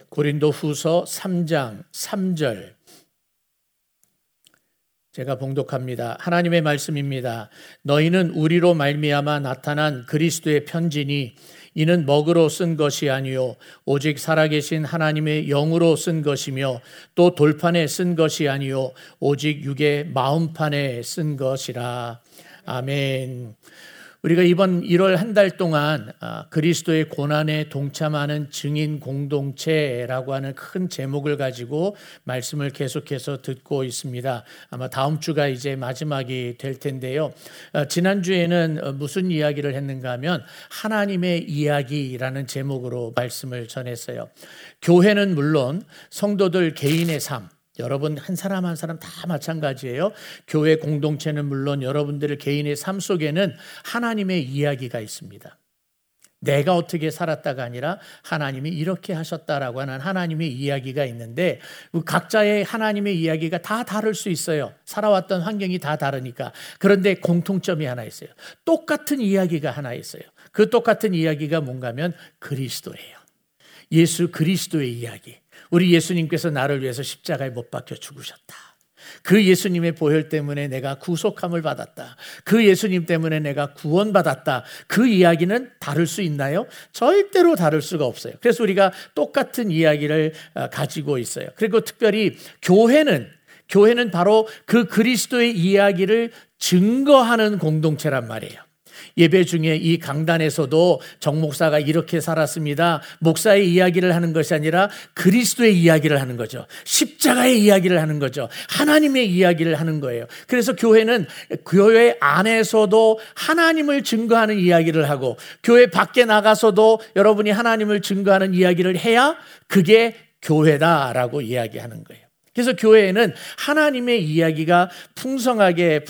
고린도후서 3장 3절 제가 봉독합니다. 하나님의 말씀입니다. 너희는 우리로 말미암아 나타난 그리스도의 편지니 이는 먹으로 쓴 것이 아니요 오직 살아계신 하나님의 영으로 쓴 것이며 또 돌판에 쓴 것이 아니요 오직 육의 마음판에 쓴 것이라. 아멘. 우리가 이번 1월 한 달 동안 그리스도의 고난에 동참하는 증인 공동체라고 하는 큰 제목을 가지고 말씀을 계속해서 듣고 있습니다. 아마 다음 주가 이제 마지막이 될 텐데요. 지난주에는 무슨 이야기를 했는가 하면 하나님의 이야기라는 제목으로 말씀을 전했어요. 교회는 물론 성도들 개인의 삶, 여러분 한 사람 한 사람 다 마찬가지예요. 교회 공동체는 물론 여러분들 개인의 삶 속에는 하나님의 이야기가 있습니다. 내가 어떻게 살았다가 아니라 하나님이 이렇게 하셨다라고 하는 하나님의 이야기가 있는데 각자의 하나님의 이야기가 다 다를 수 있어요. 살아왔던 환경이 다 다르니까. 그런데 공통점이 하나 있어요. 똑같은 이야기가 하나 있어요. 그 똑같은 이야기가 뭔가 하면 그리스도예요. 예수 그리스도의 이야기. 우리 예수님께서 나를 위해서 십자가에 못 박혀 죽으셨다. 그 예수님의 보혈 때문에 내가 구속함을 받았다. 그 예수님 때문에 내가 구원받았다. 그 이야기는 다를 수 있나요? 절대로 다를 수가 없어요. 그래서 우리가 똑같은 이야기를 가지고 있어요. 그리고 특별히 교회는 바로 그 그리스도의 이야기를 증거하는 공동체란 말이에요. 예배 중에 이 강단에서도 정 목사가 이렇게 살았습니다. 목사의 이야기를 하는 것이 아니라 그리스도의 이야기를 하는 거죠. 십자가의 이야기를 하는 거죠. 하나님의 이야기를 하는 거예요. 그래서 교회는 교회 안에서도 하나님을 증거하는 이야기를 하고 교회 밖에 나가서도 여러분이 하나님을 증거하는 이야기를 해야 그게 교회다라고 이야기하는 거예요. 그래서 교회에는 하나님의 이야기가 풍성하게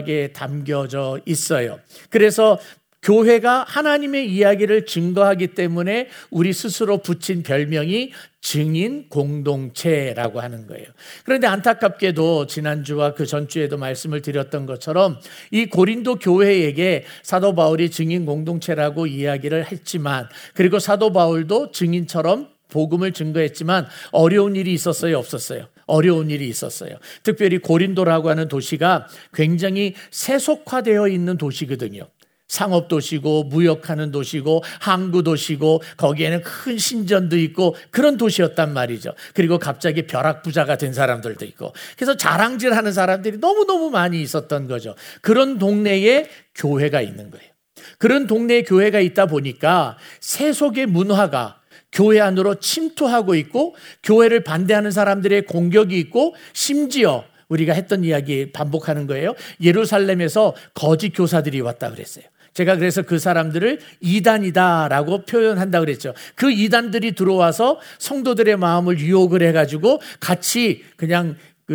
담겨져 있어요. 그래서 교회가 하나님의 이야기를 증거하기 때문에 우리 스스로 붙인 별명이 증인 공동체라고 하는 거예요. 그런데 안타깝게도 지난주와 그 전주에도 말씀을 드렸던 것처럼 이 고린도 교회에게 사도 바울이 증인 공동체라고 이야기를 했지만 그리고 사도 바울도 증인처럼 복음을 증거했지만 어려운 일이 있었어요? 없었어요? 어려운 일이 있었어요. 특별히 고린도라고 하는 도시가 굉장히 세속화되어 있는 도시거든요. 상업도시고 무역하는 도시고 항구도시고 거기에는 큰 신전도 있고 그런 도시였단 말이죠. 그리고 갑자기 벼락부자가 된 사람들도 있고 그래서 자랑질하는 사람들이 너무너무 많이 있었던 거죠. 그런 동네에 교회가 있는 거예요. 그런 동네에 교회가 있다 보니까 세속의 문화가 교회 안으로 침투하고 있고 교회를 반대하는 사람들의 공격이 있고 심지어 우리가 했던 이야기 반복하는 거예요. 예루살렘에서 거짓 교사들이 왔다 그랬어요. 제가 그래서 그 사람들을 이단이다라고 표현한다 그랬죠. 그 이단들이 들어와서 성도들의 마음을 유혹을 해가지고 같이 그냥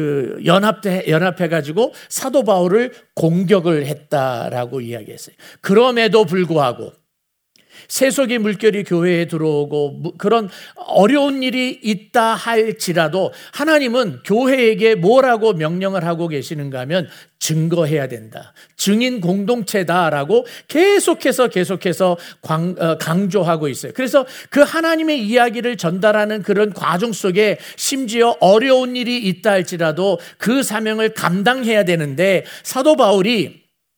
연합해가지고 사도 바울을 공격을 했다라고 이야기했어요. 그럼에도 불구하고 세속의 물결이 교회에 들어오고 그런 어려운 일이 있다 할지라도 하나님은 교회에게 뭐라고 명령을 하고 계시는가 하면 증거해야 된다. 증인 공동체다라고 계속해서 강조하고 있어요. 그래서 그 하나님의 이야기를 전달하는 그런 과정 속에 심지어 어려운 일이 있다 할지라도 그 사명을 감당해야 되는데 사도 바울이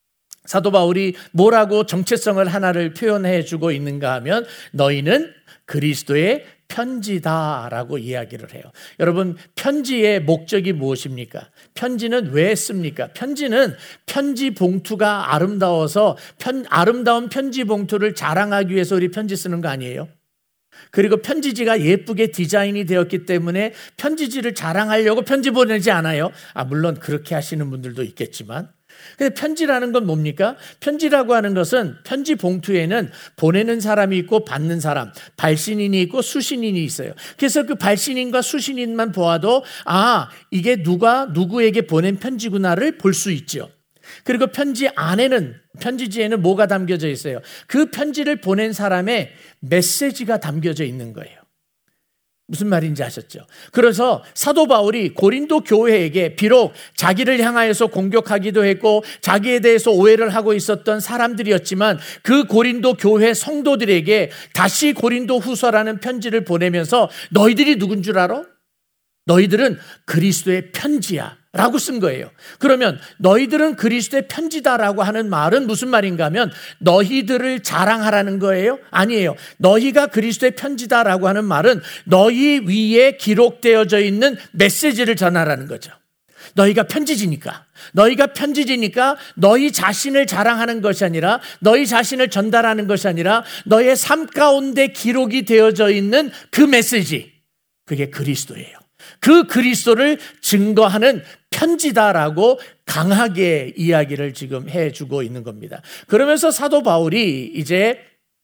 뭐라고 정체성을 하나를 표현해 주고 있는가 하면 너희는 그리스도의 편지다라고 이야기를 해요. 여러분 편지의 목적이 무엇입니까? 편지는 왜 씁니까? 편지는 편지 봉투가 아름다워서 아름다운 편지 봉투를 자랑하기 위해서 우리 편지 쓰는 거 아니에요? 그리고 편지지가 예쁘게 디자인이 되었기 때문에 편지지를 자랑하려고 편지 보내지 않아요. 물론 그렇게 하시는 분들도 있겠지만 근데 편지라는 건 뭡니까? 편지라고 하는 것은 편지 봉투에는 보내는 사람이 있고 받는 사람, 발신인이 있고 수신인이 있어요. 그래서 그 발신인과 수신인만 보아도 이게 누가 누구에게 보낸 편지구나를 볼 수 있죠. 그리고 편지지에는 뭐가 담겨져 있어요? 그 편지를 보낸 사람의 메시지가 담겨져 있는 거예요. 무슨 말인지 아셨죠? 그래서 사도 바울이 고린도 교회에게 비록 자기를 향하여서 공격하기도 했고 자기에 대해서 오해를 하고 있었던 사람들이었지만 그 고린도 교회 성도들에게 다시 고린도 후서라는 편지를 보내면서 너희들이 누군 줄 알아? 너희들은 그리스도의 편지야 라고 쓴 거예요. 그러면 너희들은 그리스도의 편지다라고 하는 말은 무슨 말인가 하면 너희들을 자랑하라는 거예요? 아니에요. 너희가 그리스도의 편지다라고 하는 말은 너희 위에 기록되어져 있는 메시지를 전하라는 거죠. 너희가 편지지니까 너희 자신을 자랑하는 것이 아니라 너희 자신을 전달하는 것이 아니라 너의 삶 가운데 기록이 되어져 있는 그 메시지, 그게 그리스도예요. 그 그리스도를 증거하는 편지다라고 강하게 이야기를 지금 해주고 있는 겁니다. 그러면서 사도 바울이 이제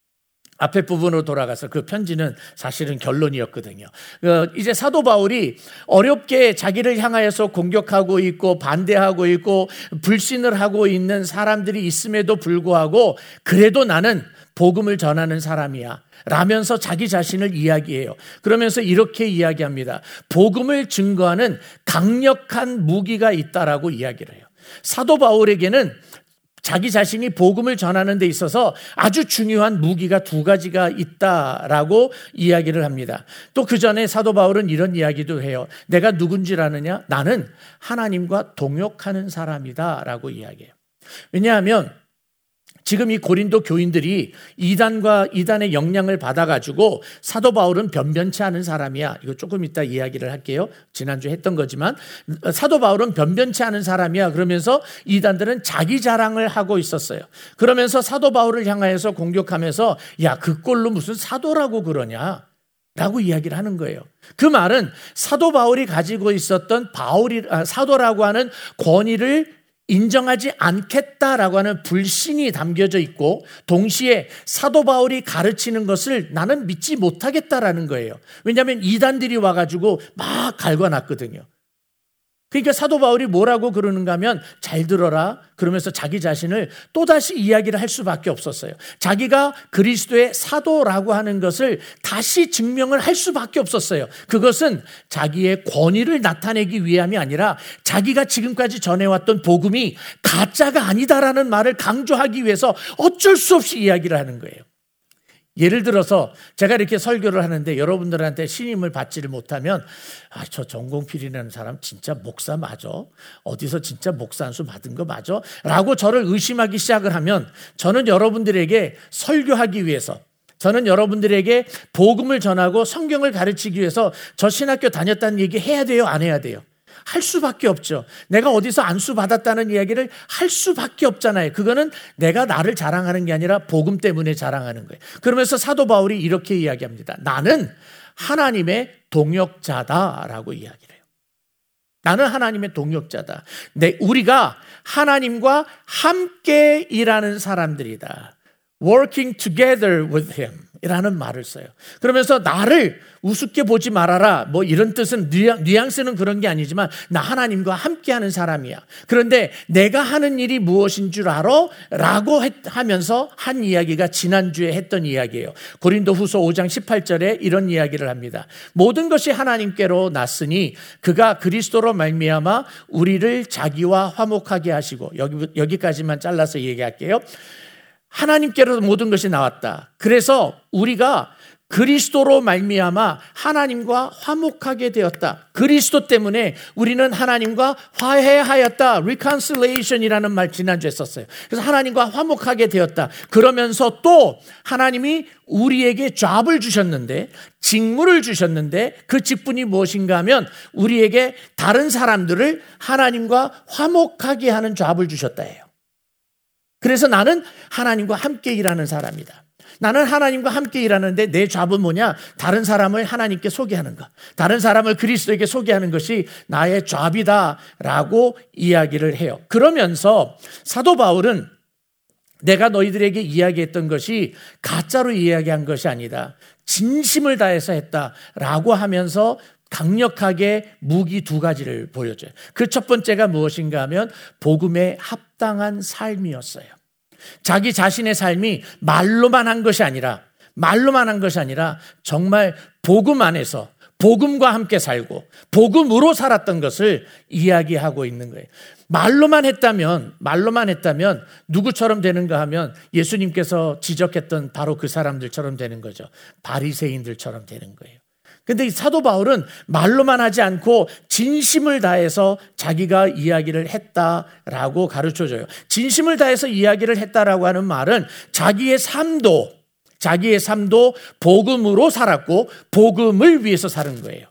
앞에 부분으로 돌아가서 그 편지는 사실은 결론이었거든요. 이제 사도 바울이 어렵게 자기를 향하여서 공격하고 있고 반대하고 있고 불신을 하고 있는 사람들이 있음에도 불구하고 그래도 나는 복음을 전하는 사람이야 라면서 자기 자신을 이야기해요. 그러면서 이렇게 이야기합니다. 복음을 증거하는 강력한 무기가 있다라고 이야기를 해요. 사도 바울에게는 자기 자신이 복음을 전하는 데 있어서 아주 중요한 무기가 두 가지가 있다라고 이야기를 합니다. 또 그 전에 사도 바울은 이런 이야기도 해요. 내가 누군지 아느냐? 나는 하나님과 동역하는 사람이다 라고 이야기해요. 왜냐하면 지금 이 고린도 교인들이 이단의 영향을 받아가지고 사도 바울은 변변치 않은 사람이야. 이거 조금 이따 이야기를 할게요. 지난주에 했던 거지만 사도 바울은 변변치 않은 사람이야. 그러면서 이단들은 자기 자랑을 하고 있었어요. 그러면서 사도 바울을 향하여서 공격하면서 야, 그 꼴로 무슨 사도라고 그러냐? 라고 이야기를 하는 거예요. 그 말은 사도 바울이 가지고 있었던 사도라고 하는 권위를 인정하지 않겠다라고 하는 불신이 담겨져 있고 동시에 사도 바울이 가르치는 것을 나는 믿지 못하겠다라는 거예요. 왜냐하면 이단들이 와가지고 막 갈궈놨거든요. 그러니까 사도 바울이 뭐라고 그러는가 하면 잘 들어라 그러면서 자기 자신을 또다시 이야기를 할 수밖에 없었어요. 자기가 그리스도의 사도라고 하는 것을 다시 증명을 할 수밖에 없었어요. 그것은 자기의 권위를 나타내기 위함이 아니라 자기가 지금까지 전해왔던 복음이 가짜가 아니다라는 말을 강조하기 위해서 어쩔 수 없이 이야기를 하는 거예요. 예를 들어서 제가 이렇게 설교를 하는데 여러분들한테 신임을 받지를 못하면 저 전공필이라는 사람 진짜 목사 맞아? 어디서 진짜 목사 안수 받은 거 맞아? 라고 저를 의심하기 시작을 하면 저는 여러분들에게 설교하기 위해서 저는 여러분들에게 복음을 전하고 성경을 가르치기 위해서 저 신학교 다녔다는 얘기 해야 돼요? 안 해야 돼요? 할 수밖에 없죠. 내가 어디서 안수 받았다는 이야기를 할 수밖에 없잖아요. 그거는 내가 나를 자랑하는 게 아니라 복음 때문에 자랑하는 거예요. 그러면서 사도 바울이 이렇게 이야기합니다. 나는 하나님의 동역자다라고 이야기를 해요. 나는 하나님의 동역자다. 우리가 하나님과 함께 일하는 사람들이다. Working together with him 이라는 말을 써요. 그러면서 나를 우습게 보지 말아라 뭐 이런 뜻은 뉘앙스는 그런 게 아니지만 나 하나님과 함께하는 사람이야. 그런데 내가 하는 일이 무엇인 줄 알아? 라고 하면서 한 이야기가 지난주에 했던 이야기예요. 고린도 후서 5장 18절에 이런 이야기를 합니다. 모든 것이 하나님께로 났으니 그가 그리스도로 말미암아 우리를 자기와 화목하게 하시고 여기까지만 잘라서 얘기할게요. 하나님께로 모든 것이 나왔다. 그래서 우리가 그리스도로 말미암아 하나님과 화목하게 되었다. 그리스도 때문에 우리는 하나님과 화해하였다. reconciliation이라는 말 지난주에 썼어요. 그래서 하나님과 화목하게 되었다. 그러면서 또 하나님이 우리에게 job을 주셨는데 직무를 주셨는데 그 직분이 무엇인가 하면 우리에게 다른 사람들을 하나님과 화목하게 하는 job을 주셨다예요. 그래서 나는 하나님과 함께 일하는 사람이다. 나는 하나님과 함께 일하는데 내 잡은 뭐냐? 다른 사람을 하나님께 소개하는 것. 다른 사람을 그리스도에게 소개하는 것이 나의 잡이다라고 이야기를 해요. 그러면서 사도 바울은 내가 너희들에게 이야기했던 것이 가짜로 이야기한 것이 아니다. 진심을 다해서 했다라고 하면서 강력하게 무기 두 가지를 보여줘요. 그 첫 번째가 무엇인가 하면 복음에 합당한 삶이었어요. 자기 자신의 삶이 말로만 한 것이 아니라 정말 복음 안에서 복음과 함께 살고 복음으로 살았던 것을 이야기하고 있는 거예요. 말로만 했다면 누구처럼 되는가 하면 예수님께서 지적했던 바로 그 사람들처럼 되는 거죠. 바리새인들처럼 되는 거예요. 근데 이 사도 바울은 말로만 하지 않고 진심을 다해서 자기가 이야기를 했다라고 가르쳐줘요. 진심을 다해서 이야기를 했다라고 하는 말은 자기의 삶도 복음으로 살았고 복음을 위해서 사는 거예요.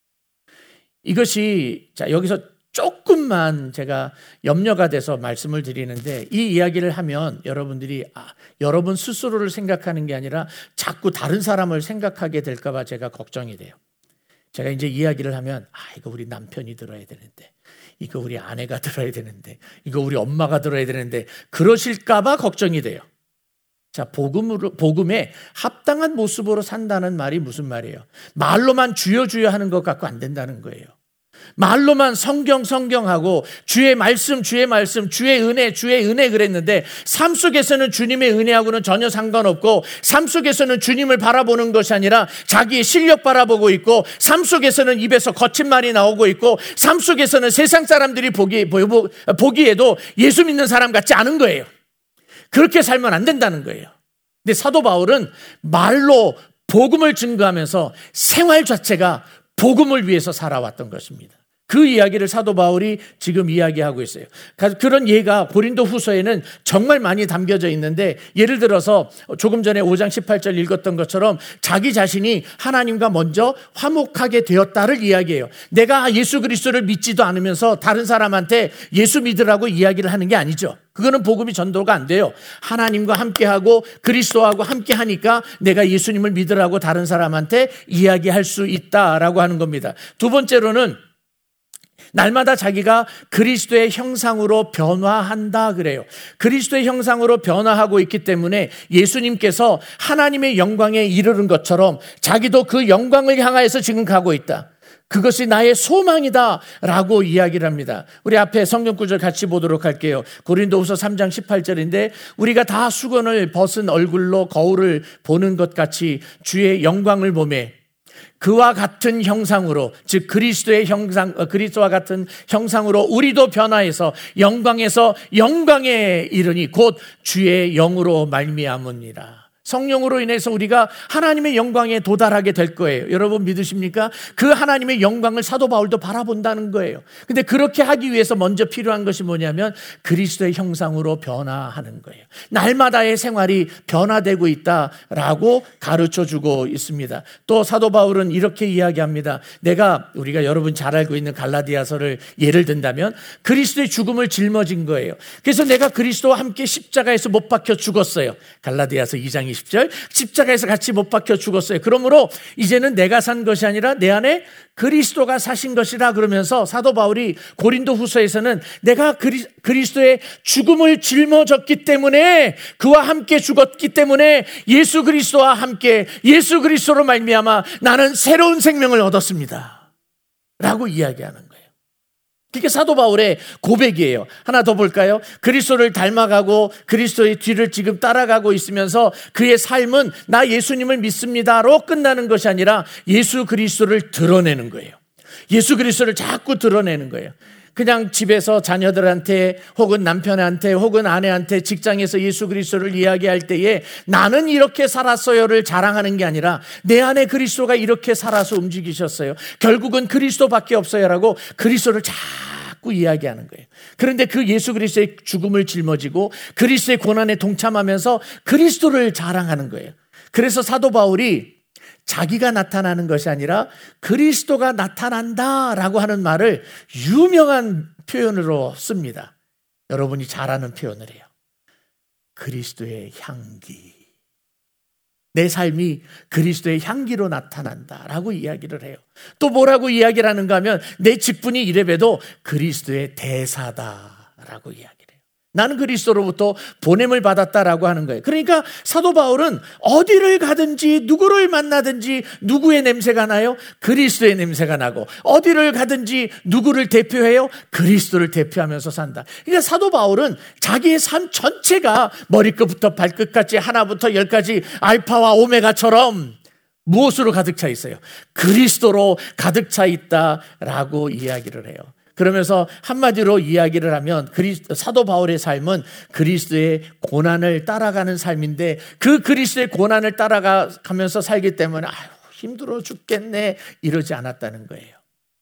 이것이 여기서 조금만 제가 염려가 돼서 말씀을 드리는데, 이 이야기를 하면 여러분들이 여러분 스스로를 생각하는 게 아니라 자꾸 다른 사람을 생각하게 될까 봐 제가 걱정이 돼요. 제가 이제 이야기를 하면 이거 우리 남편이 들어야 되는데, 이거 우리 아내가 들어야 되는데, 이거 우리 엄마가 들어야 되는데 그러실까 봐 걱정이 돼요. 자, 복음에 합당한 모습으로 산다는 말이 무슨 말이에요? 말로만 주여 주여 하는 것 갖고 안 된다는 거예요. 말로만 성경하고 주의 말씀, 주의 은혜 그랬는데 삶 속에서는 주님의 은혜하고는 전혀 상관없고, 삶 속에서는 주님을 바라보는 것이 아니라 자기의 실력 바라보고 있고, 삶 속에서는 입에서 거친 말이 나오고 있고, 삶 속에서는 세상 사람들이 보기에도 예수 믿는 사람 같지 않은 거예요. 그렇게 살면 안 된다는 거예요. 근데 사도 바울은 말로 복음을 증거하면서 생활 자체가 복음을 위해서 살아왔던 것입니다. 그 이야기를 사도 바울이 지금 이야기하고 있어요. 그런 예가 고린도 후서에는 정말 많이 담겨져 있는데, 예를 들어서 조금 전에 5장 18절 읽었던 것처럼 자기 자신이 하나님과 먼저 화목하게 되었다를 이야기해요. 내가 예수 그리스도를 믿지도 않으면서 다른 사람한테 예수 믿으라고 이야기를 하는 게 아니죠. 그거는 복음이 전도가 안 돼요. 하나님과 함께하고 그리스도하고 함께하니까 내가 예수님을 믿으라고 다른 사람한테 이야기할 수 있다라고 하는 겁니다. 두 번째로는 날마다 자기가 그리스도의 형상으로 변화한다 그래요. 그리스도의 형상으로 변화하고 있기 때문에 예수님께서 하나님의 영광에 이르는 것처럼 자기도 그 영광을 향하여서 지금 가고 있다. 그것이 나의 소망이다 라고 이야기를 합니다. 우리 앞에 성경 구절 같이 보도록 할게요. 고린도후서 3장 18절인데, 우리가 다 수건을 벗은 얼굴로 거울을 보는 것 같이 주의 영광을 보매 그와 같은 형상으로, 즉 그리스도와 같은 형상으로 우리도 변화해서 영광에서 영광에 이르니 곧 주의 영으로 말미암으니라. 성령으로 인해서 우리가 하나님의 영광에 도달하게 될 거예요. 여러분 믿으십니까? 그 하나님의 영광을 사도 바울도 바라본다는 거예요. 근데 그렇게 하기 위해서 먼저 필요한 것이 뭐냐면 그리스도의 형상으로 변화하는 거예요. 날마다의 생활이 변화되고 있다라고 가르쳐주고 있습니다. 또 사도 바울은 이렇게 이야기합니다. 우리가 여러분 잘 알고 있는 갈라디아서를 예를 든다면 그리스도의 죽음을 짊어진 거예요. 그래서 내가 그리스도와 함께 십자가에서 못 박혀 죽었어요. 갈라디아서 2장 20절, 십자가에서 같이 못 박혀 죽었어요. 그러므로 이제는 내가 산 것이 아니라 내 안에 그리스도가 사신 것이라 그러면서 사도 바울이 고린도 후서에서는 내가 그리스도의 죽음을 짊어졌기 때문에, 그와 함께 죽었기 때문에 예수 그리스도와 함께 예수 그리스도로 말미암아 나는 새로운 생명을 얻었습니다 라고 이야기하는 거예요. 그게 사도 바울의 고백이에요. 하나 더 볼까요? 그리스도를 닮아가고 그리스도의 뒤를 지금 따라가고 있으면서 그의 삶은 나 예수님을 믿습니다로 끝나는 것이 아니라 예수 그리스도를 드러내는 거예요. 예수 그리스도를 자꾸 드러내는 거예요. 그냥 집에서 자녀들한테 혹은 남편한테 혹은 아내한테 직장에서 예수 그리스도를 이야기할 때에 나는 이렇게 살았어요를 자랑하는 게 아니라 내 안에 그리스도가 이렇게 살아서 움직이셨어요. 결국은 그리스도밖에 없어요라고 그리스도를 자꾸 이야기하는 거예요. 그런데 그 예수 그리스도의 죽음을 짊어지고 그리스도의 고난에 동참하면서 그리스도를 자랑하는 거예요. 그래서 사도 바울이 자기가 나타나는 것이 아니라 그리스도가 나타난다라고 하는 말을 유명한 표현으로 씁니다. 여러분이 잘 아는 표현을 해요. 그리스도의 향기. 내 삶이 그리스도의 향기로 나타난다라고 이야기를 해요. 또 뭐라고 이야기를 하는가 하면 내 직분이 이래봬도 그리스도의 대사다라고 이야기를 해요. 나는 그리스도로부터 보냄을 받았다라고 하는 거예요. 그러니까 사도 바울은 어디를 가든지 누구를 만나든지 누구의 냄새가 나요? 그리스도의 냄새가 나고, 어디를 가든지 누구를 대표해요? 그리스도를 대표하면서 산다. 그러니까 사도 바울은 자기의 삶 전체가 머리끝부터 발끝까지 하나부터 열까지 알파와 오메가처럼 무엇으로 가득 차 있어요? 그리스도로 가득 차 있다라고 이야기를 해요. 그러면서 한마디로 이야기를 하면 사도 바울의 삶은 그리스도의 고난을 따라가는 삶인데, 그 그리스도의 고난을 따라가면서 살기 때문에 아유, 힘들어 죽겠네 이러지 않았다는 거예요.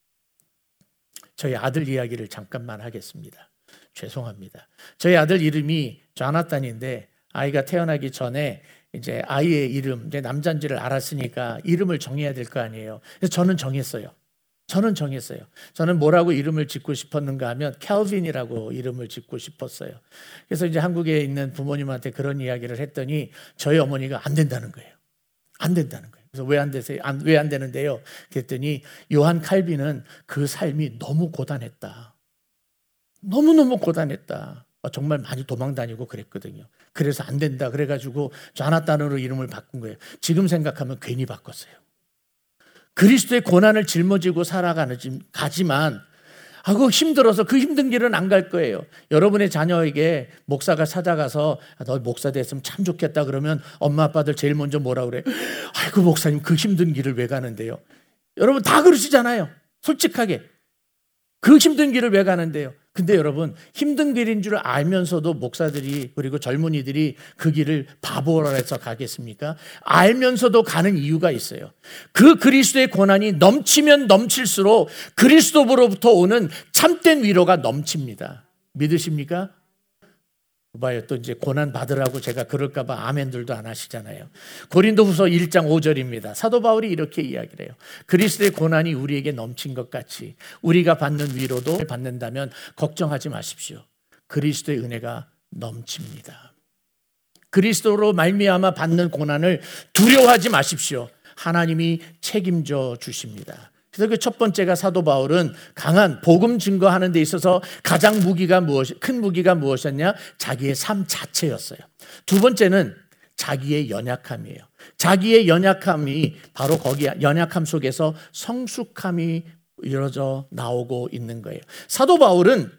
저희 아들 이야기를 잠깐만 하겠습니다. 죄송합니다. 저희 아들 이름이 조나단인데, 아이가 태어나기 전에 이제 아이의 이름, 이제 남자인지를 알았으니까 이름을 정해야 될 거 아니에요. 그래서 저는 정했어요. 저는 뭐라고 이름을 짓고 싶었는가 하면 캘빈이라고 이름을 짓고 싶었어요. 그래서 이제 한국에 있는 부모님한테 그런 이야기를 했더니 저희 어머니가 안 된다는 거예요. 그래서 왜 안 되세요? 왜 안 되는데요? 그랬더니 요한 칼빈은 그 삶이 너무 고단했다. 너무너무 고단했다. 정말 많이 도망다니고 그랬거든요. 그래서 안 된다. 그래가지고 조나단으로 이름을 바꾼 거예요. 지금 생각하면 괜히 바꿨어요. 그리스도의 고난을 짊어지고 가지만 그거 힘들어서 그 힘든 길은 안 갈 거예요. 여러분의 자녀에게 목사가 찾아가서 너 목사 됐으면 참 좋겠다 그러면 엄마 아빠들 제일 먼저 뭐라 그래요? 아이고 목사님 그 힘든 길을 왜 가는데요? 여러분 다 그러시잖아요. 솔직하게. 그 힘든 길을 왜 가는데요? 근데 여러분 힘든 길인 줄 알면서도 목사들이 그리고 젊은이들이 그 길을 바보라 해서 가겠습니까? 알면서도 가는 이유가 있어요. 그 그리스도의 고난이 넘치면 넘칠수록 그리스도로부터 오는 참된 위로가 넘칩니다. 믿으십니까? 봐요. 또 이제 고난 받으라고 제가 그럴까 봐 아멘들도 안 하시잖아요. 고린도후서 1장 5절입니다. 사도 바울이 이렇게 이야기를 해요. 그리스도의 고난이 우리에게 넘친 것 같이 우리가 받는 위로도 받는다면 걱정하지 마십시오. 그리스도의 은혜가 넘칩니다. 그리스도로 말미암아 받는 고난을 두려워하지 마십시오. 하나님이 책임져 주십니다. 그래서 그 첫 번째가 사도 바울은 강한 복음 증거하는 데 있어서 가장 큰 무기가 무엇이었냐? 자기의 삶 자체였어요. 두 번째는 자기의 연약함이에요. 자기의 연약함이 바로 거기 연약함 속에서 성숙함이 이루어져 나오고 있는 거예요. 사도 바울은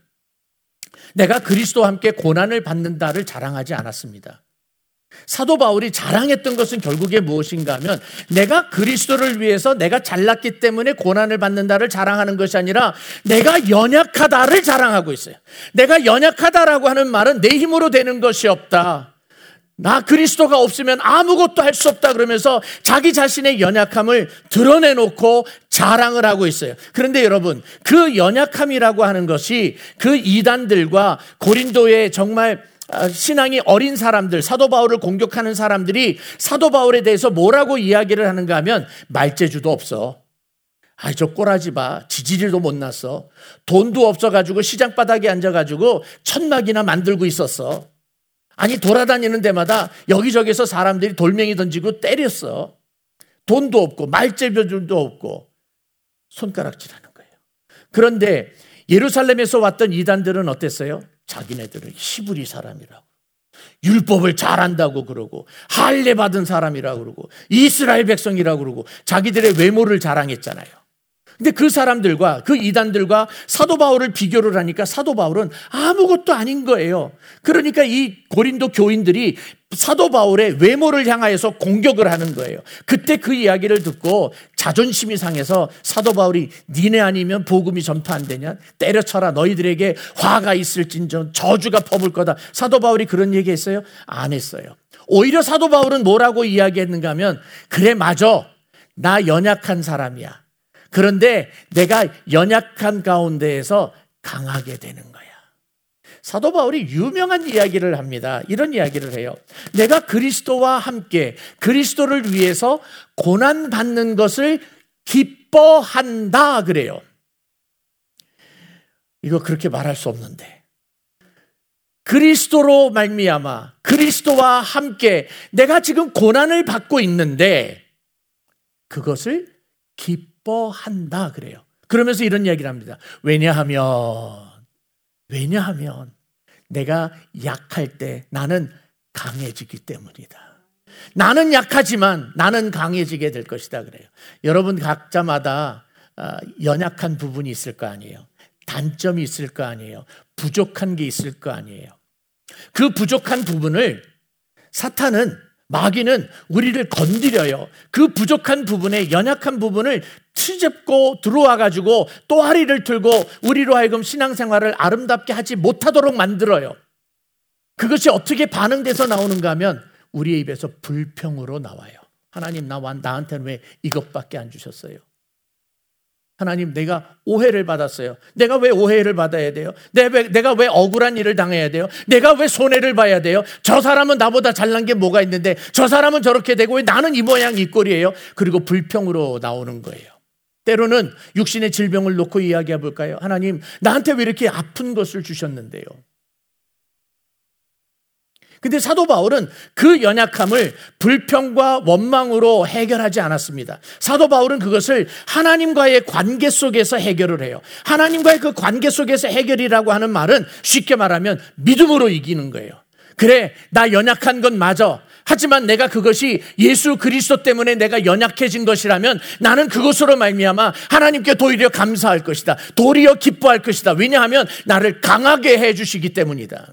내가 그리스도와 함께 고난을 받는다를 자랑하지 않았습니다. 사도 바울이 자랑했던 것은 결국에 무엇인가 하면 내가 그리스도를 위해서 내가 잘났기 때문에 고난을 받는다를 자랑하는 것이 아니라 내가 연약하다를 자랑하고 있어요. 내가 연약하다라고 하는 말은 내 힘으로 되는 것이 없다. 나 그리스도가 없으면 아무것도 할 수 없다 그러면서 자기 자신의 연약함을 드러내놓고 자랑을 하고 있어요. 그런데 여러분 그 연약함이라고 하는 것이 그 이단들과 고린도의 정말 신앙이 어린 사람들, 사도 바울을 공격하는 사람들이 사도 바울에 대해서 뭐라고 이야기를 하는가 하면 말재주도 없어. 저 꼬라지 봐. 지지리도 못 났어. 돈도 없어가지고 시장 바닥에 앉아가지고 천막이나 만들고 있었어. 아니 돌아다니는 데마다 여기저기서 사람들이 돌멩이 던지고 때렸어. 돈도 없고 말재주도 없고 손가락질하는 거예요. 그런데 예루살렘에서 왔던 이단들은 어땠어요? 자기네들은 히브리 사람이라고 율법을 잘한다고 그러고 할례 받은 사람이라고 그러고 이스라엘 백성이라고 그러고 자기들의 외모를 자랑했잖아요. 근데 그 사람들과 그 이단들과 사도 바울을 비교를 하니까 사도 바울은 아무것도 아닌 거예요. 그러니까 이 고린도 교인들이 사도 바울의 외모를 향하여서 공격을 하는 거예요. 그때 그 이야기를 듣고 자존심이 상해서 사도 바울이 니네 아니면 복음이 전파 안 되냐? 때려쳐라. 너희들에게 화가 있을진정 저주가 퍼볼 거다. 사도 바울이 그런 얘기했어요? 안 했어요. 오히려 사도 바울은 뭐라고 이야기했는가 하면 그래 맞아. 나 연약한 사람이야. 그런데 내가 연약한 가운데에서 강하게 되는 거야. 사도 바울이 유명한 이야기를 합니다. 이런 이야기를 해요. 내가 그리스도와 함께 그리스도를 위해서 고난받는 것을 기뻐한다 그래요. 이거 그렇게 말할 수 없는데 그리스도로 말미암아 그리스도와 함께 내가 지금 고난을 받고 있는데 그것을 기뻐한다 그래요. 그러면서 이런 이야기를 합니다. 왜냐하면 내가 약할 때 나는 강해지기 때문이다. 나는 약하지만 나는 강해지게 될 것이다 그래요. 여러분 각자마다 연약한 부분이 있을 거 아니에요. 단점이 있을 거 아니에요. 부족한 게 있을 거 아니에요. 그 부족한 부분을 사탄은 마귀는 우리를 건드려요. 그 부족한 부분에 연약한 부분을 트집고 들어와 가지고 또아리를 틀고 우리로 하여금 신앙생활을 아름답게 하지 못하도록 만들어요. 그것이 어떻게 반응돼서 나오는가 하면 우리의 입에서 불평으로 나와요. 하나님, 나한테는 왜 이것밖에 안 주셨어요? 하나님, 내가 오해를 받았어요. 내가 왜 오해를 받아야 돼요? 내가 왜 억울한 일을 당해야 돼요? 내가 왜 손해를 봐야 돼요? 저 사람은 나보다 잘난 게 뭐가 있는데 저 사람은 저렇게 되고 왜 나는 이 모양 이 꼴이에요? 그리고 불평으로 나오는 거예요. 때로는 육신의 질병을 놓고 이야기해 볼까요? 하나님, 나한테 왜 이렇게 아픈 것을 주셨는데요? 근데 사도 바울은 그 연약함을 불평과 원망으로 해결하지 않았습니다. 사도 바울은 그것을 하나님과의 관계 속에서 해결을 해요. 하나님과의 그 관계 속에서 해결이라고 하는 말은 쉽게 말하면 믿음으로 이기는 거예요. 그래, 나 연약한 건 맞아. 하지만 내가 그것이 예수 그리스도 때문에 내가 연약해진 것이라면 나는 그것으로 말미암아 하나님께 도리어 감사할 것이다. 도리어 기뻐할 것이다. 왜냐하면 나를 강하게 해주시기 때문이다.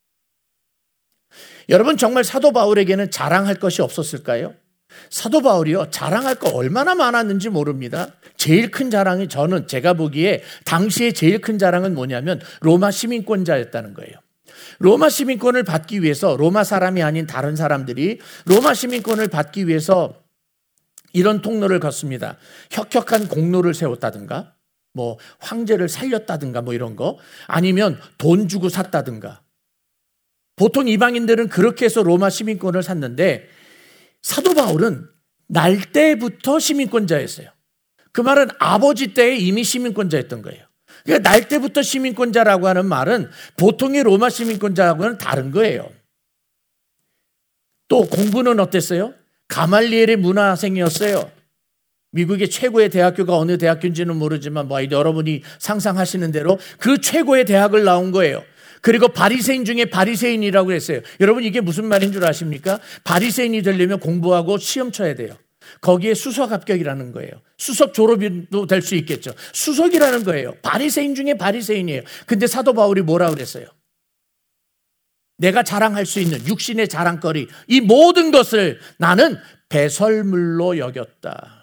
여러분, 정말 사도 바울에게는 자랑할 것이 없었을까요? 사도 바울이요, 자랑할 거 얼마나 많았는지 모릅니다. 제일 큰 자랑이, 제가 보기에 당시에 제일 큰 자랑은 뭐냐면 로마 시민권자였다는 거예요. 로마 시민권을 받기 위해서 로마 사람이 아닌 다른 사람들이 로마 시민권을 받기 위해서 이런 통로를 걷습니다. 혁혁한 공로를 세웠다든가, 뭐 황제를 살렸다든가, 뭐 이런 거, 아니면 돈 주고 샀다든가. 보통 이방인들은 그렇게 해서 로마 시민권을 샀는데 사도 바울은 날 때부터 시민권자였어요. 그 말은 아버지 때에 이미 시민권자였던 거예요. 그러니까 날 때부터 시민권자라고 하는 말은 보통의 로마 시민권자하고는 다른 거예요. 또 공부는 어땠어요? 가말리엘의 문화생이었어요. 미국의 최고의 대학교가 어느 대학교인지는 모르지만 뭐 여러분이 상상하시는 대로 그 최고의 대학을 나온 거예요. 그리고 바리새인 중에 바리새인이라고 했어요. 여러분, 이게 무슨 말인 줄 아십니까? 바리새인이 되려면 공부하고 시험 쳐야 돼요. 거기에 수석 합격이라는 거예요. 수석 졸업도 될 수 있겠죠. 수석이라는 거예요. 바리새인 중에 바리새인이에요. 근데 사도 바울이 뭐라고 그랬어요? 내가 자랑할 수 있는 육신의 자랑거리, 이 모든 것을 나는 배설물로 여겼다.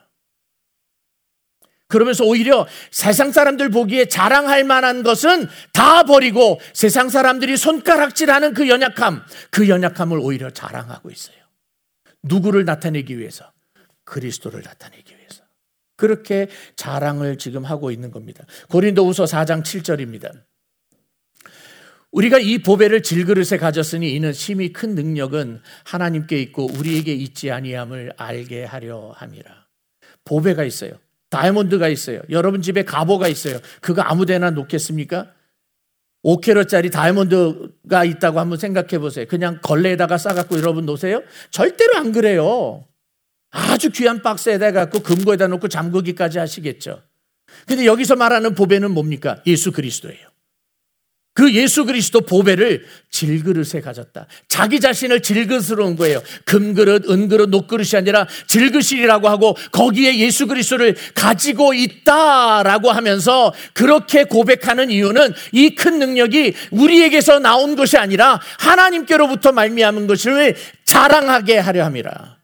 그러면서 오히려 세상 사람들 보기에 자랑할 만한 것은 다 버리고 세상 사람들이 손가락질하는 그 연약함을 오히려 자랑하고 있어요. 누구를 나타내기 위해서? 그리스도를 나타내기 위해서. 그렇게 자랑을 지금 하고 있는 겁니다. 고린도후서 4장 7절입니다. 우리가 이 보배를 질그릇에 가졌으니 이는 심히 큰 능력은 하나님께 있고 우리에게 있지 아니함을 알게 하려 함이라. 보배가 있어요. 다이아몬드가 있어요. 여러분 집에 갑오가 있어요. 그거 아무 데나 놓겠습니까? 5캐럿짜리 다이아몬드가 있다고 한번 생각해 보세요. 그냥 걸레에다가 싸갖고 여러분 놓으세요? 절대로 안 그래요. 아주 귀한 박스에다 갖고 금고에다 놓고 잠그기까지 하시겠죠. 근데 여기서 말하는 보배는 뭡니까? 예수 그리스도예요. 그 예수 그리스도 보배를 질그릇에 가졌다. 자기 자신을 질그릇으로 온 거예요. 금그릇, 은그릇, 녹그릇이 아니라 질그릇이라고 하고 거기에 예수 그리스도를 가지고 있다라고 하면서 그렇게 고백하는 이유는 이 큰 능력이 우리에게서 나온 것이 아니라 하나님께로부터 말미암은 것을 자랑하게 하려 함이라.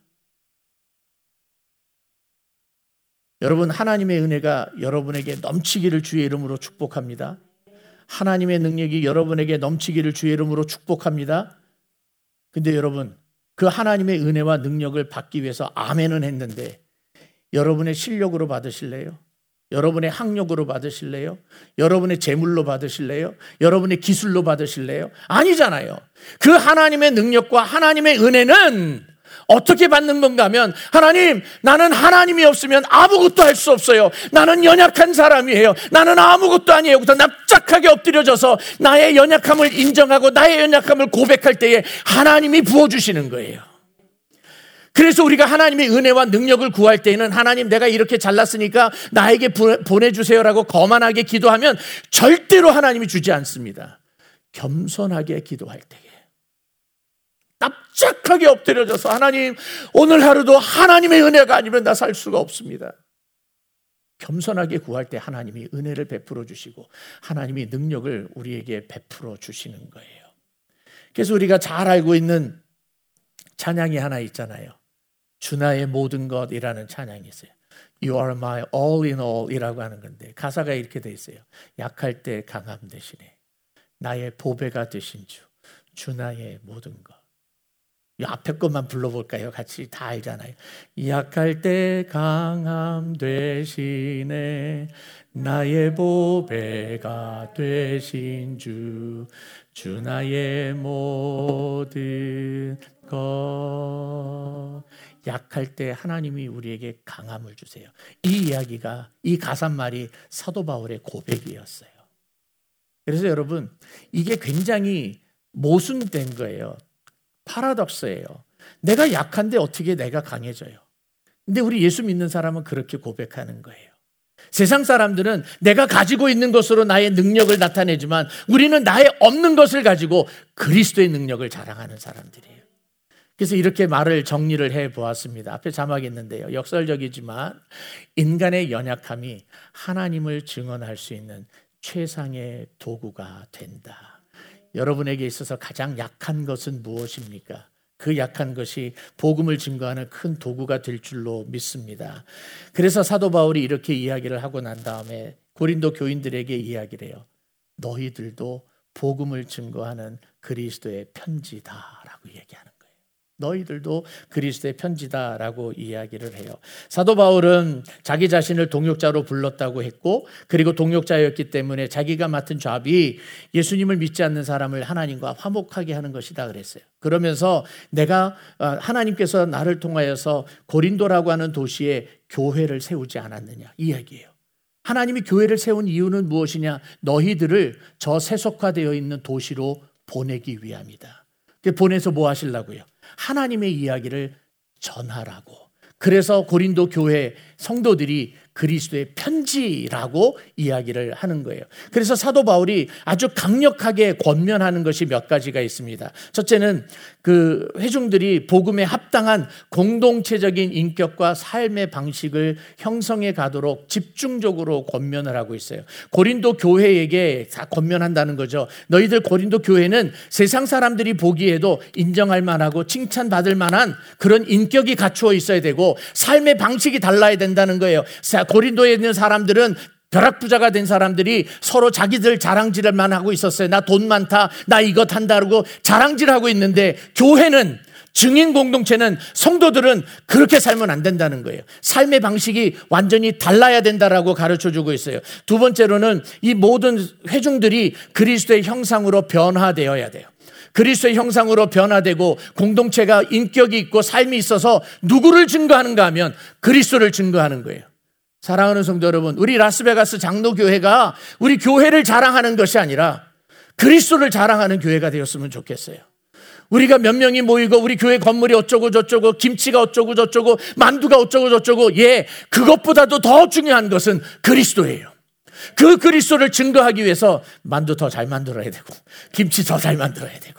여러분, 하나님의 은혜가 여러분에게 넘치기를 주의 이름으로 축복합니다. 하나님의 능력이 여러분에게 넘치기를 주의 이름으로 축복합니다. 근데 여러분, 그 하나님의 은혜와 능력을 받기 위해서 아멘은 했는데 여러분의 실력으로 받으실래요? 여러분의 학력으로 받으실래요? 여러분의 재물로 받으실래요? 여러분의 기술로 받으실래요? 아니잖아요. 그 하나님의 능력과 하나님의 은혜는 어떻게 받는 건가 하면, 하나님, 나는 하나님이 없으면 아무것도 할 수 없어요. 나는 연약한 사람이에요. 나는 아무것도 아니에요. 부터 납작하게 엎드려져서 나의 연약함을 인정하고 나의 연약함을 고백할 때에 하나님이 부어주시는 거예요. 그래서 우리가 하나님의 은혜와 능력을 구할 때에는 하나님, 내가 이렇게 잘났으니까 나에게 보내주세요라고 거만하게 기도하면 절대로 하나님이 주지 않습니다. 겸손하게 기도할 때에 납작하게 엎드려져서, 하나님, 오늘 하루도 하나님의 은혜가 아니면 나 살 수가 없습니다. 겸손하게 구할 때 하나님이 은혜를 베풀어 주시고 하나님이 능력을 우리에게 베풀어 주시는 거예요. 그래서 우리가 잘 알고 있는 찬양이 하나 있잖아요. 주 나의 모든 것이라는 찬양이 있어요. You are my all in all 이라고 하는 건데 가사가 이렇게 돼 있어요. 약할 때 강함 되시네. 나의 보배가 되신 주, 주 나의 모든 것. 이 앞에 것만 불러볼까요? 같이 다 알잖아요. 약할 때 강함 되시네. 나의 보배가 되신 주, 주 나의 모든 것. 약할 때 하나님이 우리에게 강함을 주세요. 이 이야기가, 이 가사말이 사도 바울의 고백이었어요. 그래서 여러분, 이게 굉장히 모순된 거예요. 파라독스예요. 내가 약한데 어떻게 내가 강해져요? 근데 우리 예수 믿는 사람은 그렇게 고백하는 거예요. 세상 사람들은 내가 가지고 있는 것으로 나의 능력을 나타내지만 우리는 나의 없는 것을 가지고 그리스도의 능력을 자랑하는 사람들이에요. 그래서 이렇게 말을 정리를 해보았습니다. 앞에 자막이 있는데요. 역설적이지만 인간의 연약함이 하나님을 증언할 수 있는 최상의 도구가 된다. 여러분에게 있어서 가장 약한 것은 무엇입니까? 그 약한 것이 복음을 증거하는 큰 도구가 될 줄로 믿습니다. 그래서 사도 바울이 이렇게 이야기를 하고 난 다음에 고린도 교인들에게 이야기를 해요. 너희들도 복음을 증거하는 그리스도의 편지다라고 얘기하는 거예요. 너희들도 그리스도의 편지다라고 이야기를 해요. 사도 바울은 자기 자신을 동역자로 불렀다고 했고, 그리고 동역자였기 때문에 자기가 맡은 잡이 예수님을 믿지 않는 사람을 하나님과 화목하게 하는 것이다 그랬어요. 그러면서 내가 하나님께서 나를 통하여서 고린도라고 하는 도시에 교회를 세우지 않았느냐 이 이야기예요. 하나님이 교회를 세운 이유는 무엇이냐? 너희들을 저 세속화되어 있는 도시로 보내기 위함이다. 보내서 뭐 하시려고요? 하나님의 이야기를 전하라고. 그래서 고린도 교회 성도들이 그리스도의 편지라고 이야기를 하는 거예요. 그래서 사도 바울이 아주 강력하게 권면하는 것이 몇 가지가 있습니다. 첫째는 그 회중들이 복음에 합당한 공동체적인 인격과 삶의 방식을 형성해 가도록 집중적으로 권면을 하고 있어요. 고린도 교회에게 다 권면한다는 거죠. 너희들 고린도 교회는 세상 사람들이 보기에도 인정할 만하고 칭찬받을 만한 그런 인격이 갖추어 있어야 되고 삶의 방식이 달라야 된다는 거예요. 고린도에 있는 사람들은 벼락부자가 된 사람들이 서로 자기들 자랑질만 하고 있었어요. 나 돈 많다, 나 이것 한다고 자랑질하고 있는데 교회는, 증인 공동체는, 성도들은 그렇게 살면 안 된다는 거예요. 삶의 방식이 완전히 달라야 된다라고 가르쳐주고 있어요. 두 번째로는 이 모든 회중들이 그리스도의 형상으로 변화되어야 돼요. 그리스도의 형상으로 변화되고 공동체가 인격이 있고 삶이 있어서 누구를 증거하는가 하면 그리스도를 증거하는 거예요. 사랑하는 성도 여러분, 우리 라스베가스 장로교회가 우리 교회를 자랑하는 것이 아니라 그리스도를 자랑하는 교회가 되었으면 좋겠어요. 우리가 몇 명이 모이고 우리 교회 건물이 어쩌고 저쩌고 김치가 어쩌고 저쩌고 만두가 어쩌고 저쩌고, 그것보다도 더 중요한 것은 그리스도예요. 그 그리스도를 증거하기 위해서 만두 더 잘 만들어야 되고 김치 더 잘 만들어야 되고,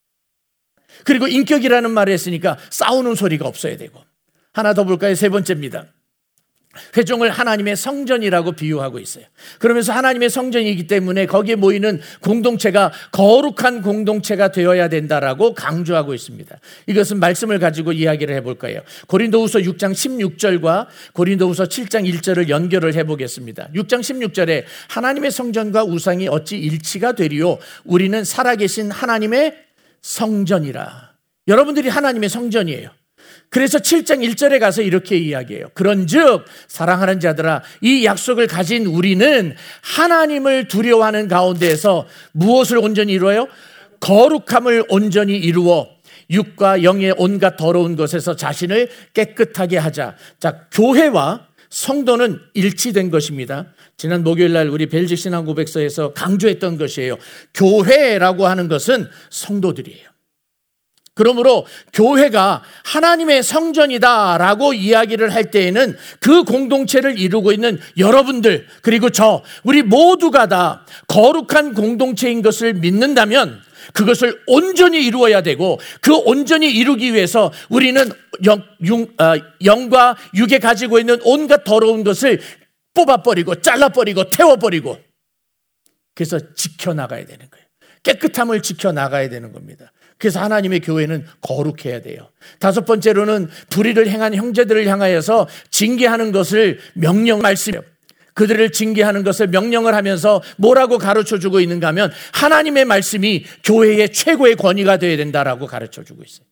그리고 인격이라는 말을 했으니까 싸우는 소리가 없어야 되고. 하나 더 볼까요? 세 번째입니다. 회중을 하나님의 성전이라고 비유하고 있어요. 그러면서 하나님의 성전이기 때문에 거기에 모이는 공동체가 거룩한 공동체가 되어야 된다라고 강조하고 있습니다. 이것은 말씀을 가지고 이야기를 해볼까요? 고린도후서 6장 16절과 고린도후서 7장 1절을 연결을 해보겠습니다. 6장 16절에 하나님의 성전과 우상이 어찌 일치가 되리요? 우리는 살아계신 하나님의 성전이라. 여러분들이 하나님의 성전이에요. 그래서 7장 1절에 가서 이렇게 이야기해요. 그런즉 사랑하는 자들아, 이 약속을 가진 우리는 하나님을 두려워하는 가운데에서 무엇을 온전히 이루어요? 거룩함을 온전히 이루어 육과 영의 온갖 더러운 것에서 자신을 깨끗하게 하자. 자, 교회와 성도는 일치된 것입니다. 지난 목요일 날 우리 벨직 신앙 고백서에서 강조했던 것이에요. 교회라고 하는 것은 성도들이에요. 그러므로 교회가 하나님의 성전이다라고 이야기를 할 때에는 그 공동체를 이루고 있는 여러분들, 그리고 우리 모두가 다 거룩한 공동체인 것을 믿는다면 그것을 온전히 이루어야 되고, 그 온전히 이루기 위해서 우리는 영과 육에 가지고 있는 온갖 더러운 것을 뽑아버리고 잘라버리고 태워버리고, 그래서 지켜나가야 되는 거예요. 깨끗함을 지켜나가야 되는 겁니다. 그래서 하나님의 교회는 거룩해야 돼요. 다섯 번째로는 불의를 행한 형제들을 향하여서 징계하는 것을 명령 말씀이에요. 그들을 징계하는 것을 명령을 하면서 뭐라고 가르쳐주고 있는가 하면 하나님의 말씀이 교회의 최고의 권위가 되어야 된다라고 가르쳐주고 있어요.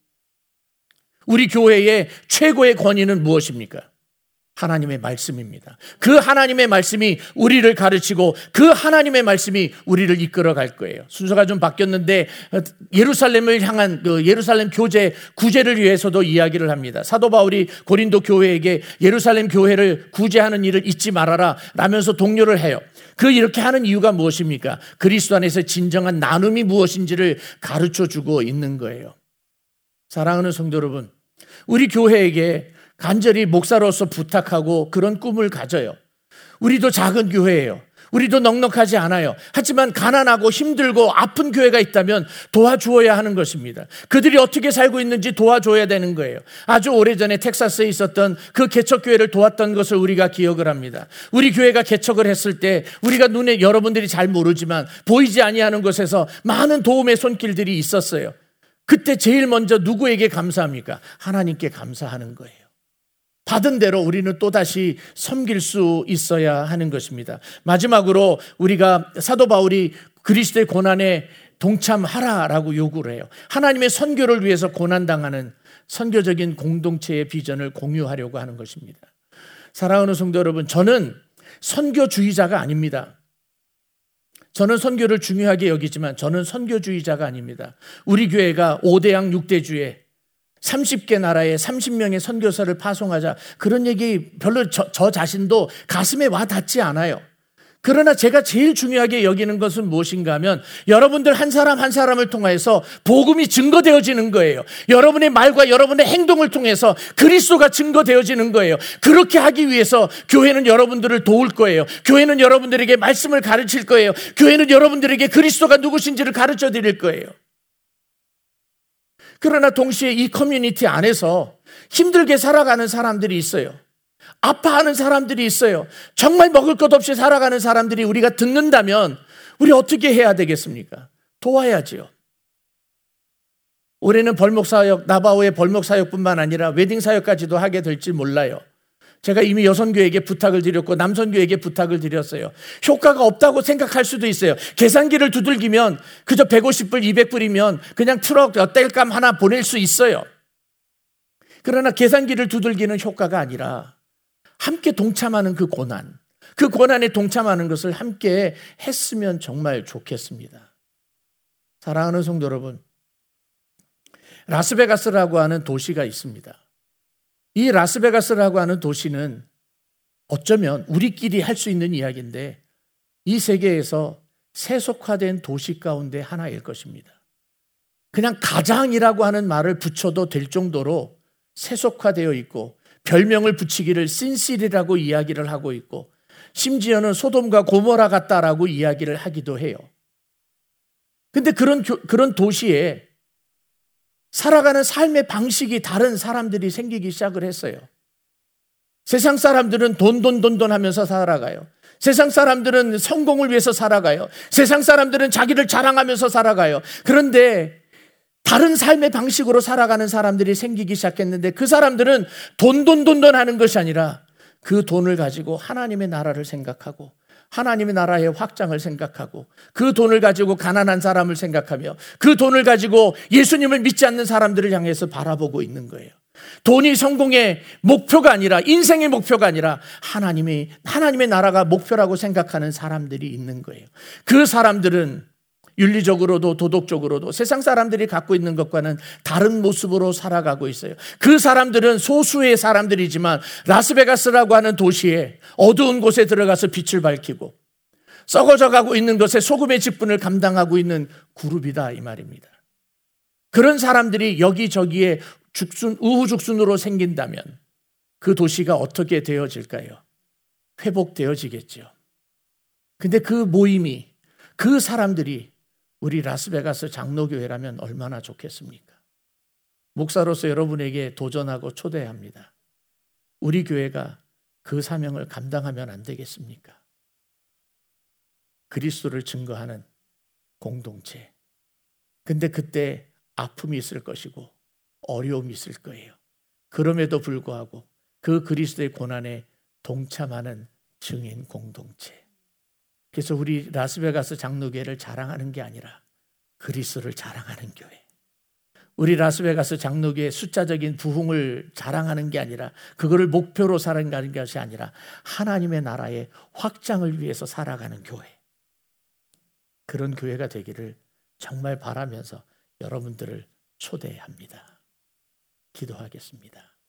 우리 교회의 최고의 권위는 무엇입니까? 하나님의 말씀입니다. 그 하나님의 말씀이 우리를 가르치고 그 하나님의 말씀이 우리를 이끌어 갈 거예요. 순서가 좀 바뀌었는데 예루살렘을 향한 예루살렘 교제 구제를 위해서도 이야기를 합니다. 사도 바울이 고린도 교회에게 예루살렘 교회를 구제하는 일을 잊지 말아라 라면서 독려를 해요. 이렇게 하는 이유가 무엇입니까? 그리스도 안에서 진정한 나눔이 무엇인지를 가르쳐주고 있는 거예요. 사랑하는 성도 여러분, 우리 교회에게 간절히 목사로서 부탁하고 그런 꿈을 가져요. 우리도 작은 교회예요. 우리도 넉넉하지 않아요. 하지만 가난하고 힘들고 아픈 교회가 있다면 도와주어야 하는 것입니다. 그들이 어떻게 살고 있는지 도와줘야 되는 거예요. 아주 오래전에 텍사스에 있었던 그 개척교회를 도왔던 것을 우리가 기억을 합니다. 우리 교회가 개척을 했을 때 우리가 눈에 여러분들이 잘 모르지만 보이지 아니하는 곳에서 많은 도움의 손길들이 있었어요. 그때 제일 먼저 누구에게 감사합니까? 하나님께 감사하는 거예요. 받은 대로 우리는 또다시 섬길 수 있어야 하는 것입니다. 마지막으로 우리가 사도 바울이 그리스도의 고난에 동참하라라고 요구를 해요. 하나님의 선교를 위해서 고난당하는 선교적인 공동체의 비전을 공유하려고 하는 것입니다. 사랑하는 성도 여러분, 저는 선교주의자가 아닙니다. 저는 선교를 중요하게 여기지만 저는 선교주의자가 아닙니다. 우리 교회가 5대양 6대주에 30개 나라에 30명의 선교사를 파송하자, 그런 얘기 별로 저 자신도 가슴에 와 닿지 않아요. 그러나 제가 제일 중요하게 여기는 것은 무엇인가 하면 여러분들 한 사람 한 사람을 통해서 복음이 증거되어지는 거예요. 여러분의 말과 여러분의 행동을 통해서 그리스도가 증거되어지는 거예요. 그렇게 하기 위해서 교회는 여러분들을 도울 거예요. 교회는 여러분들에게 말씀을 가르칠 거예요. 교회는 여러분들에게 그리스도가 누구신지를 가르쳐 드릴 거예요. 그러나 동시에 이 커뮤니티 안에서 힘들게 살아가는 사람들이 있어요. 아파하는 사람들이 있어요. 정말 먹을 것 없이 살아가는 사람들이 우리가 듣는다면 우리 어떻게 해야 되겠습니까? 도와야지요. 올해는 벌목사역, 나바오의 벌목사역뿐만 아니라 웨딩사역까지도 하게 될지 몰라요. 제가 이미 여선교에게 부탁을 드렸고 남선교에게 부탁을 드렸어요. 효과가 없다고 생각할 수도 있어요. 계산기를 두들기면 그저 150불, 200불이면 그냥 트럭 뗄감 하나 보낼 수 있어요. 그러나 계산기를 두들기는 효과가 아니라 함께 동참하는 그 고난에 동참하는 것을 함께 했으면 정말 좋겠습니다. 사랑하는 성도 여러분, 라스베가스라고 하는 도시가 있습니다. 이 라스베가스라고 하는 도시는 어쩌면 우리끼리 할 수 있는 이야기인데 이 세계에서 세속화된 도시 가운데 하나일 것입니다. 그냥 가장이라고 하는 말을 붙여도 될 정도로 세속화되어 있고 별명을 붙이기를 신실이라고 이야기를 하고 있고 심지어는 소돔과 고모라 같다라고 이야기를 하기도 해요. 근데 그런 도시에 살아가는 삶의 방식이 다른 사람들이 생기기 시작을 했어요. 세상 사람들은 돈 하면서 살아가요. 세상 사람들은 성공을 위해서 살아가요. 세상 사람들은 자기를 자랑하면서 살아가요. 그런데 다른 삶의 방식으로 살아가는 사람들이 생기기 시작했는데 그 사람들은 돈 하는 것이 아니라 그 돈을 가지고 하나님의 나라를 생각하고 하나님의 나라의 확장을 생각하고 그 돈을 가지고 가난한 사람을 생각하며 그 돈을 가지고 예수님을 믿지 않는 사람들을 향해서 바라보고 있는 거예요. 돈이 성공의 목표가 아니라 인생의 목표가 아니라 하나님의 나라가 목표라고 생각하는 사람들이 있는 거예요. 그 사람들은 윤리적으로도 도덕적으로도 세상 사람들이 갖고 있는 것과는 다른 모습으로 살아가고 있어요. 그 사람들은 소수의 사람들이지만 라스베가스라고 하는 도시에 어두운 곳에 들어가서 빛을 밝히고 썩어져 가고 있는 것에 소금의 직분을 감당하고 있는 그룹이다 이 말입니다. 그런 사람들이 여기저기에 우후죽순으로 생긴다면 그 도시가 어떻게 되어질까요? 회복되어지겠죠. 근데 그 모임이, 그 사람들이 우리 라스베가스 장로교회라면 얼마나 좋겠습니까? 목사로서 여러분에게 도전하고 초대합니다. 우리 교회가 그 사명을 감당하면 안 되겠습니까? 그리스도를 증거하는 공동체, 근데 그때 아픔이 있을 것이고 어려움이 있을 거예요. 그럼에도 불구하고 그 그리스도의 고난에 동참하는 증인 공동체. 그래서 우리 라스베가스 장로교회를 자랑하는 게 아니라 그리스도를 자랑하는 교회. 우리 라스베가스 장로교회 숫자적인 부흥을 자랑하는 게 아니라, 그거를 목표로 살아가는 것이 아니라 하나님의 나라의 확장을 위해서 살아가는 교회. 그런 교회가 되기를 정말 바라면서 여러분들을 초대합니다. 기도하겠습니다.